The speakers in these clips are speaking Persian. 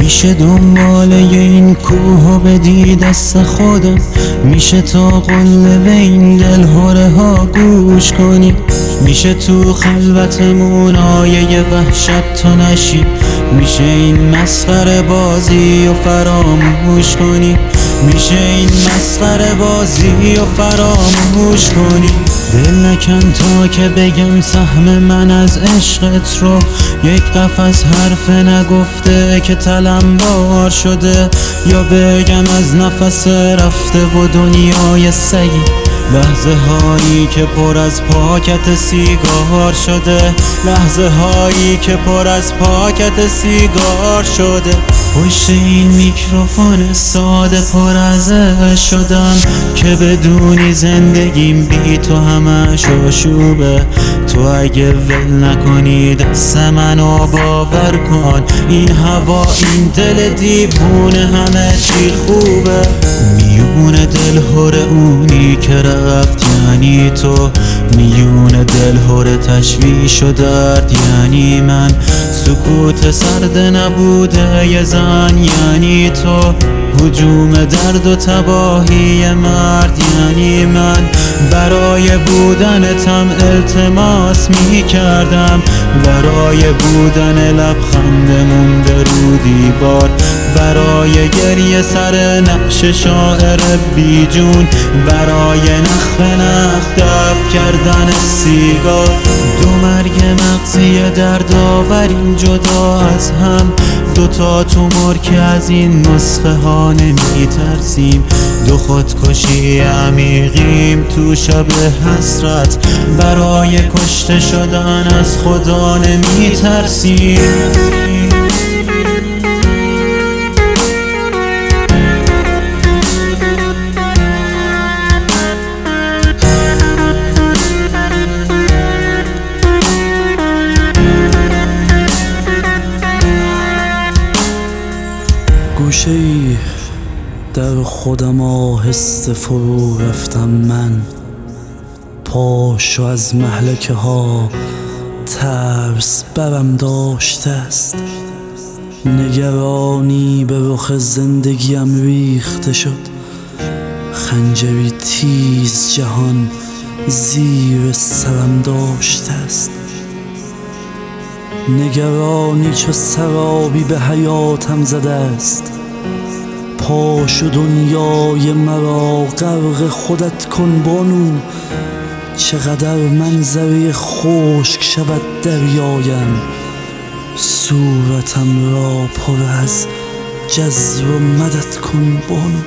میشه دنباله این کوه بدی دست خودم، میشه تا قله به این دلهره ها گوش کنی، میشه تو خلوتمون آیه وحشت تو نشی، میشه این مسخره بازی و فراموش کنی، میشه این مسخره بازی و فراموش کنی. دل نکن تا که بگم سهم من از عشقت رو، یک قفس حرف نگفته که تلمبار شده، یا بگم از نفس رفته و دنیای سگی، لحظه هایی که پر از پاکت سیگار شده، لحظه هایی که پر از پاکت سیگار شده. پشت این میکروفون ساده پر از عشق شدم که بدونی زندگیم بی تو همش آشوبه. تو اگه ول نکنی دست منو باور کن، این هوا این دل دیوونه همه چی خوبه. میون دل هره اونی که رفت یعنی تو، میون دل هره تشویش و درد یعنی من، سکوت سرد نبوده یه زن یعنی تو، هجوم درد و تباهی مرد یعنی من. برای بودنتم التماس می کردم، برای بودن لبخندمون رو دیوار، برای گریه سر نقش شاعر بی جون، برای نخ به نخ دفع کردن سیگار. دو مرگ مغزی دردآوریم جدا از هم، دوتا تومور که از این نسخه ها نمی ترسیم، دو خودکشی عمیقیم تو شب حسرت، برای کشته شدن از خدا نمی ترسیم. گوشه ای در خودم آهسته فرو رفتم من، پاشو از مهلکه ها ترس برم داشته است، نگرانی به رخ زندگیم ریخته شد، خنجری تیز جهان زیر سرم داشته است، نگرانی چو سرابی به حیاتم زده است. پاشو دنیای مرا غرق خودت کن بانو، چقدر منظره خشک شود دریایم، صورتم را پر از جزر و مدد کن بانو.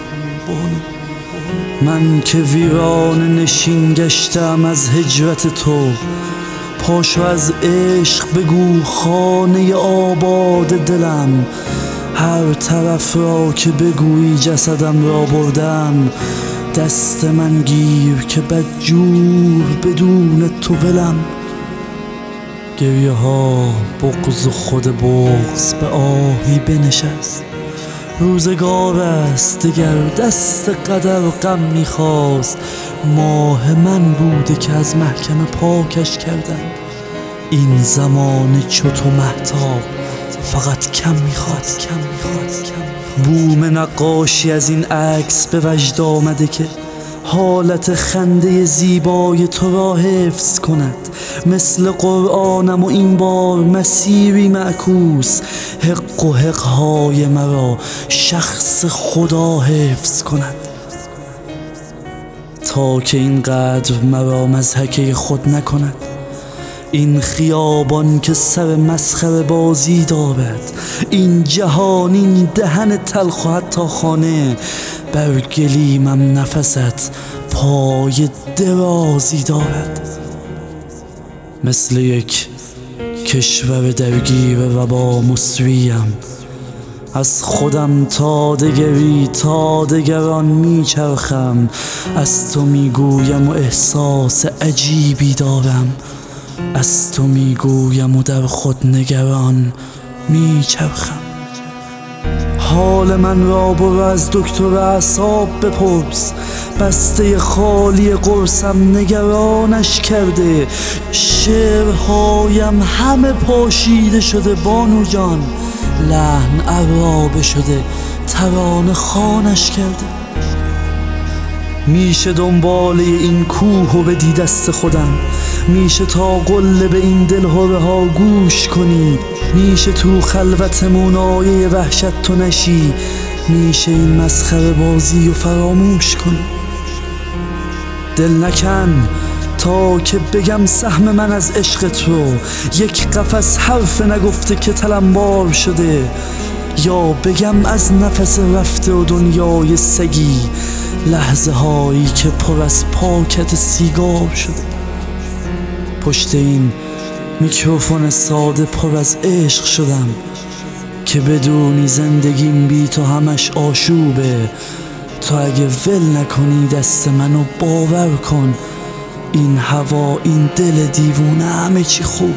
من که ویران نشین گشتم از هجرت تو، پاشو از عشق بگو خانه آباد دلم، هر طرف را که بگویی جسدم را بردم، دست من گیر که بدجور بدون تو ولم. گریه ها بغض و خود بغض به آهی بنشست، روزگار است دگر دست قدر غم میخواست، ماه من بوده که از محکمه پاکش کردن، این زمان چو تو مهتاب فقط کم میخواد. بوم نقاشی از این عکس به وجد آمده که حالت خنده زیبای تو را حفظ کند، مثل قرآنم و این بار مسیری معکوس، حق و حقهای مرا شخص خدا حفظ کند، تا که اینقدر مرا مضحکه خود نکند این خیابان که سر مسخره بازی دارد، این جهان این دهن تلخ و حتی خانه، بر گلیمم نفست پای درازی دارد، مثل یک کشور درگیر وبا مسریم، از خودم تا دگری تا دگران میچرخم، از تو میگویم و احساس عجیبی دارم، از تو میگویم و در خود نگران میچرخم. حال من را برو از دکتر اعصاب بپرس، بسته خالی قرصم نگرانش کرده، شعرهایم همه پاشیده شده بانو جان، لحن عرابه شده ترانه خوانش کرده. میشه دنباله این کوه و بدی دست خودم، میشه تا قله به این دلهره ها گوش کنی، میشه تو خلوتمون آیه وحشت تو نشی، میشه این مسخره بازی و فراموش کنی. دل نکن تا که بگم سهم من از عشقت رو، یک قفس حرف نگفته که تلمبار شده، یا بگم از نفس رفته و دنیای سگی لحظه هایی که پر از پاکت سیگار شده. پشت این میکروفون ساده پر از عشق شدم که بدونی زندگیم بی تو همش آشوبه. تو اگه ول نکنی دست منو باور کن، این هوا این دل دیوونه همه چی خوبه.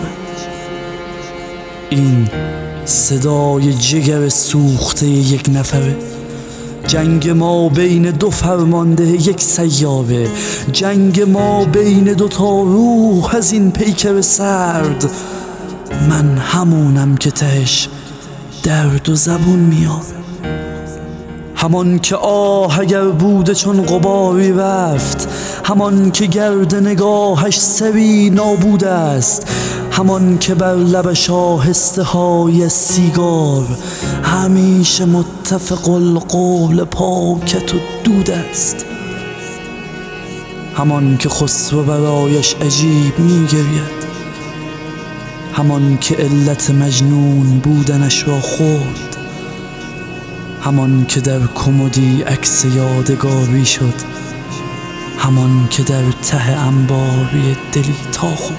این صدای جگر سوخته یک نفره، جنگ ما بین دو فرمانده یک سیاره، جنگ ما بین دو تا روح از این پیکر سرد. من همونم که تهش درد و زبون میاد، همان که آه اگر بوده چون غباری رفت، همان که گرد نگاهش سری نابود است، همان که بر لبش آهسته های سیگار همیشه متفق القول پاکت و دود است، همان که خسرو برایش عجیب میگرید، همان که علت مجنون بودنش را خورد، همان که در کمدی عکس یادگاری شد، همان که در ته انباری دلی تا خورد،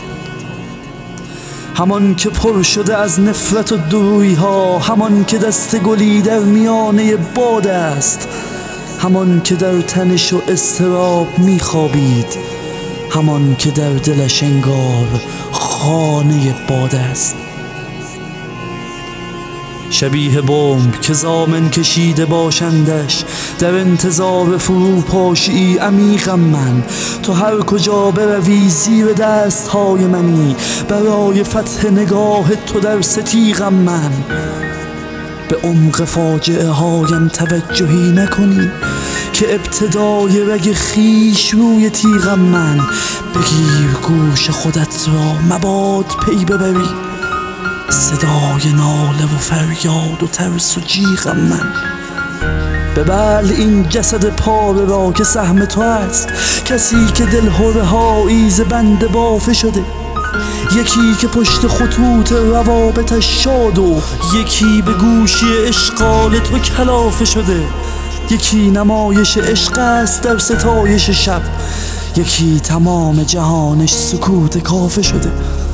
همان که پر شده از نفرت و دوری ها، همان که دست گلی در میانه باد است، همان که در تنش و اضطراب میخوابید، همان که در دلش انگار خانه باد است. شبیه بمب که زامن کشیده باشندش در انتظار فروپاشی عمیقم من، تو هر کجا بروی زیر دست های منی، برای فتح نگاه تو در ستیغم من. به عمق فاجعه هایم توجهی نکنی که ابتدای رگ خیش روی تیغم من، بگیر گوش خودت را مباد پی ببری، صدای ناله و فریاد و ترس و جیغم من. ببل این جسد پاره را که سهم تو است، کسی که دلهره هایی ز بند بافه شده، یکی که پشت خطوط روابطش شاد و یکی به گوشی اشغال تو کلافه شده، یکی نمایش عشق است در ستایش شب، یکی تمام جهانش سکوت کافه شده،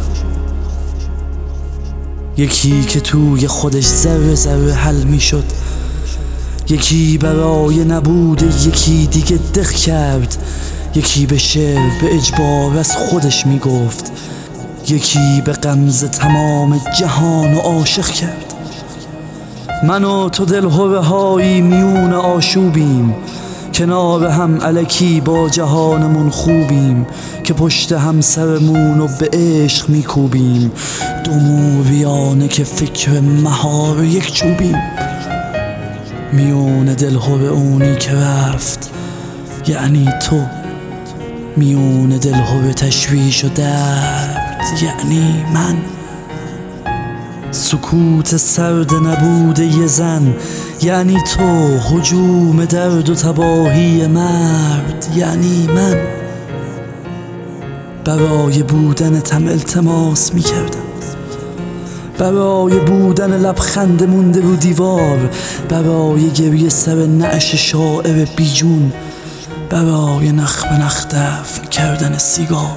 یکی که توی خودش ذره ذره حل می شد، یکی برای نبود یکی دیگه دق کرد، یکی به شعر به اجبار از خودش می گفت، یکی به غمزه تمام جهان عاشق کرد. من و تو دلهره هایی میون آشوبیم، کنار هم الکی با جهانمون خوبیم، که پشت هم سرمون و به عشق میکوبیم، دو موریانه که فکر مهار یک چوبیم. میون دلهره اونی که رفت یعنی تو، میون دلهره تشویش و درد یعنی من. سکوت سرد نبوده یه زن یعنی تو، هجوم درد و تباهی مرد یعنی من. برای بودنتم التماس می کردم، برای بودن لبخند مونده رو دیوار، برای گریه سر نعش شاعر بیجون، برای نخ به نخ دفن کردن سیگار.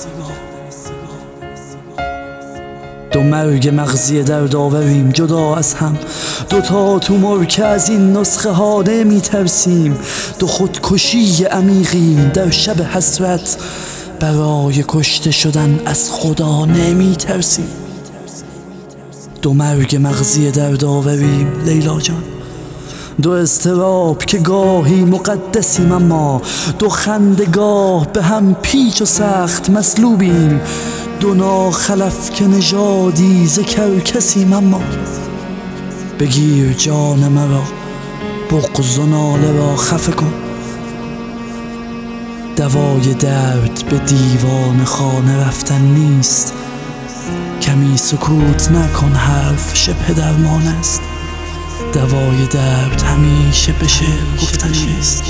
دو مرگ مغزی دردآوریم جدا از هم، دوتا تومور که از این نسخه ها نمی ترسیم، دو خودکشی عمیقیم در شب حسرت، برای کشته شدن از خدا نمی ترسیم. دو مرگ مغزی دردآوریم لیلا جان، دو اضطراب که گاهی مقدسیم اما دو خندگاه به هم پیچ و سخت مسلوبیم، دو ناخلف که نژادی ز کرکسیم اما بگیر جان مرا، بغض و ناله را خفه کن. دوای درد به دیوان خانه رفتن نیست، کمی سکوت نکن، حرف شبه درمان است. دوای درد همیشه به شعر گفتن نیست.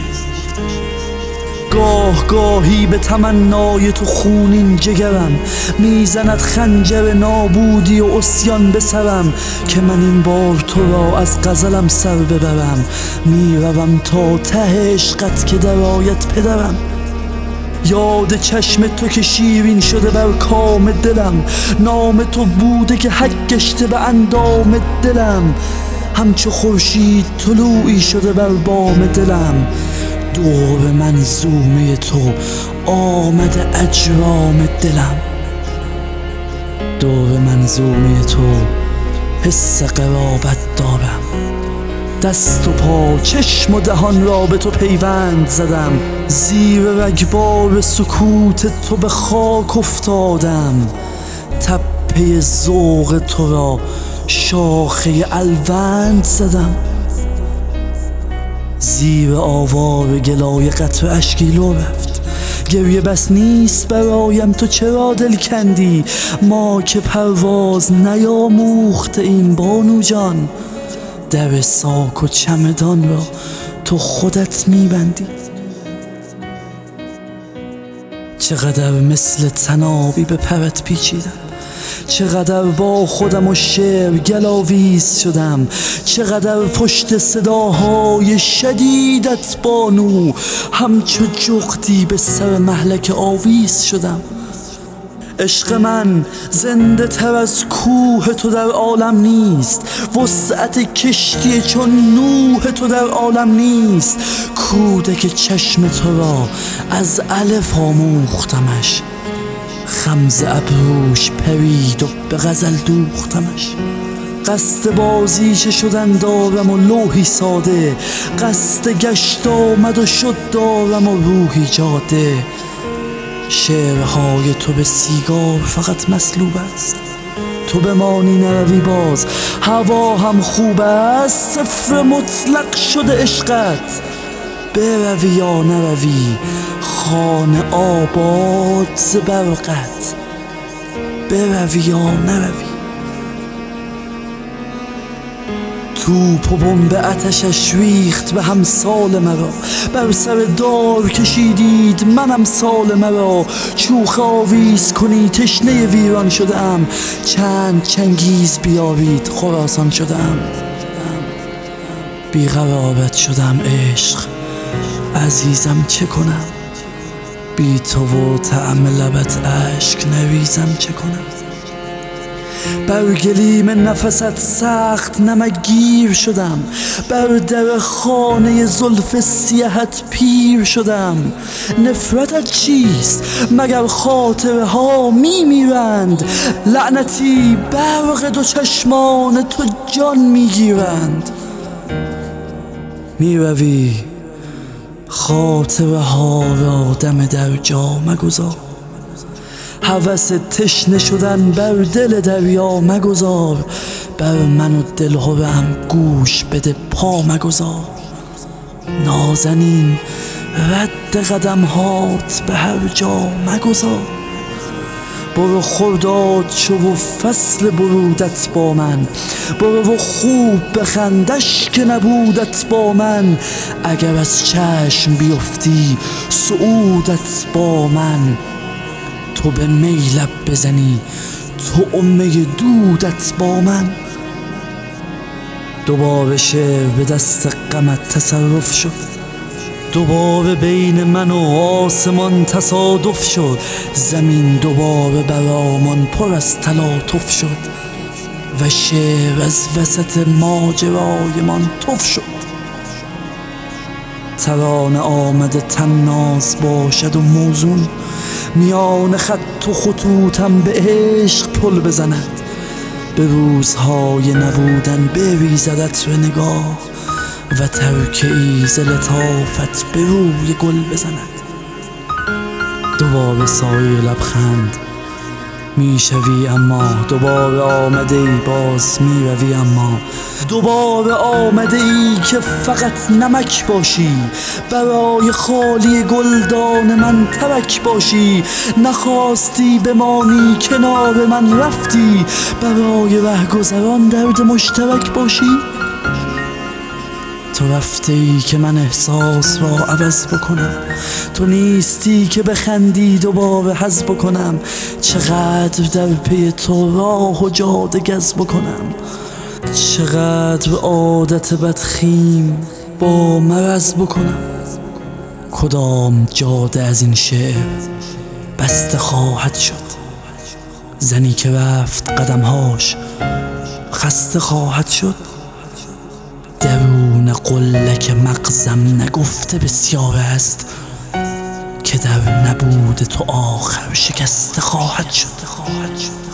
گاه گاهی به تمنای تو خونین جگرم میزند خنجر نابودی و عصیان به سرم، که من این بار تو را از غزلم سر ببرم. میروم تا ته عشقت که در آید پدرم. یاد چشم تو که شیرین شده بر کام دلم، نام تو بوده که حک گشته به اندام دلم. همچو خورشید طلوعی شده بر بام دلم، دور منظومه تو آمده اجرام دلم. دور منظومه تو حس قرابت دارم، دست و پا چشم و دهان را به تو پیوند زدم. زیر رگبار سکوت تو به خاک افتادم، تپه ذوق تو را شاخه الوند زدم. زیر آوار گلای قطره اشکی لو رفت، گریه بس نیست برایم تو چرا دل کندی. ما که پرواز نیاموخته این بانو جان، در ساک و چمدان را تو خودت میبندی. چقدر مثل طنابی به پرت پیچیدم، چقدر با خودم و شعر گلاویز شدم. چقدر پشت صداهای شدیدت بانو همچو جغدی به سر مهلک آویز شدم. عشق من زنده تر از کوه تو در عالم نیست، وسعت کشتی چون نوح تو در عالم نیست. کودک چشم تو را از الف آموختمش، خمز ابروش پرید و به غزل دوختمش. قصد بازیچه شدن دارم و لوحی ساده، قصد گشت آمد و شد دارم و روحی جاده. شعرهای تو به سیگار فقط مسلوب است، تو بمانی نروی باز هوا هم خوب است. صفر مطلق شده عشقت، بروی یا نروی خانه آباد ز برقت. بروی یا نروی. توپ و بمب آتشش ریخت به همسال مرا، بر سر دار کشیدید منم سال مرا. چوخ آویز کنی تشنه ویران شدم، چند چنگیز بیارید خراسان شدم. بیقرارت شدم عشق عزیزم چه کنم، بی تو و طعم لبت اشک نریزم چه کنم. بر گلیم نفست سخت نمکگیر شدم، بر در خانه زلف سیهت پیر شدم. نفرتت چیست مگر خاطره ها میمیرند، لعنتی برق دو چشمان تو جان میگیرند. میروی خاطره ها را دم در جا مگذار، هوس تشنه شدن بر دل دریا مگذار. بر من و دلهرم گوش بده پا مگذار. نازنین رد قدم هات به هر جا مگذار. برو خرداد شو و فصل برودت با من، برو و خوب بخندش که نبودت با من. اگر از چشم بیفتی سعودت با من، تو به میلب بزنی تو امه دودت با من. دوباره شعر به دست غمت تصرف شد، دوباره بین من و آسمان تصادف شد. زمین دوباره برآمان پر از تلاطف شد و شعر از وسط ماجرایمان تف شد. ترانه آمده طناز باشد و موزون، میان خط و خطوطم به عشق پل بزند. به روزهای نبودن بریزدت به نگاه و ترکه‌ای ز لطافت به روی گل بزند. دوباره سایه لبخند میشوی اما دوباره آمده ای، باز میروی اما دوباره آمده ای که فقط نمک باشی، برای خالی گلدان من ترک باشی. نخواستی بمانی کنار من رفتی، برای رهگذران درد مشترک باشی. تو رفته ای که من احساس را عوض بکنم، تو نیستی که بخندی دوباره حظ بکنم. چقدر در پی تو راه و جاده گز بکنم، چقدر عادت بدخیم با مرض بکنم. کدام جاده از این شعر بسته خواهد شد، زنی که رفت قدمهاش خسته خواهد شد. درون قلک مغزم نگفته بسیار است، که در نبود تو آخر شکسته خواهد شد.